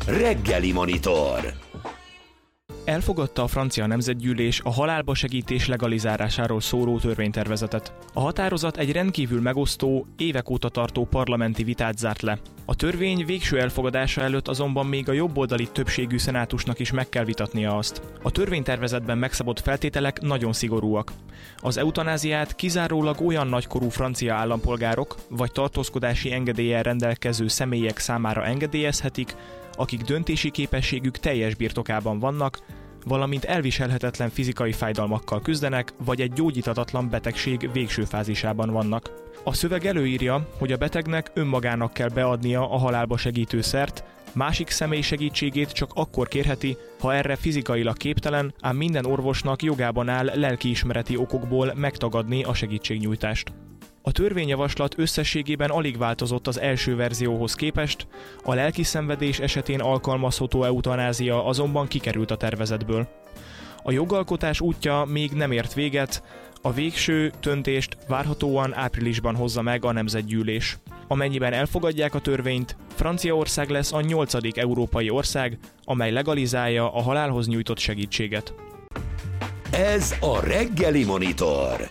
Reggeli Monitor. Elfogadta a francia nemzetgyűlés a halálba segítés legalizálásáról szóló törvénytervezetet. A határozat egy rendkívül megosztó, évek óta tartó parlamenti vitát zárt le. A törvény végső elfogadása előtt azonban még a jobboldali többségű szenátusnak is meg kell vitatnia azt. A törvénytervezetben megszabott feltételek nagyon szigorúak. Az eutanáziát kizárólag olyan nagykorú francia állampolgárok vagy tartózkodási engedéllyel rendelkező személyek számára engedélyezhetik, akik döntési képességük teljes birtokában vannak, valamint elviselhetetlen fizikai fájdalmakkal küzdenek, vagy egy gyógyíthatatlan betegség végső fázisában vannak. A szöveg előírja, hogy a betegnek önmagának kell beadnia a halálba segítő szert, másik személy segítségét csak akkor kérheti, ha erre fizikailag képtelen, ám minden orvosnak jogában áll lelkiismereti okokból megtagadni a segítségnyújtást. A törvényjavaslat összességében alig változott az első verzióhoz képest, a lelki szenvedés esetén alkalmazható eutanázia azonban kikerült a tervezetből. A jogalkotás útja még nem ért véget, a végső döntést várhatóan áprilisban hozza meg a nemzetgyűlés. Amennyiben elfogadják a törvényt, Franciaország lesz a 8. európai ország, amely legalizálja a halálhoz nyújtott segítséget. Ez a Reggeli Monitor.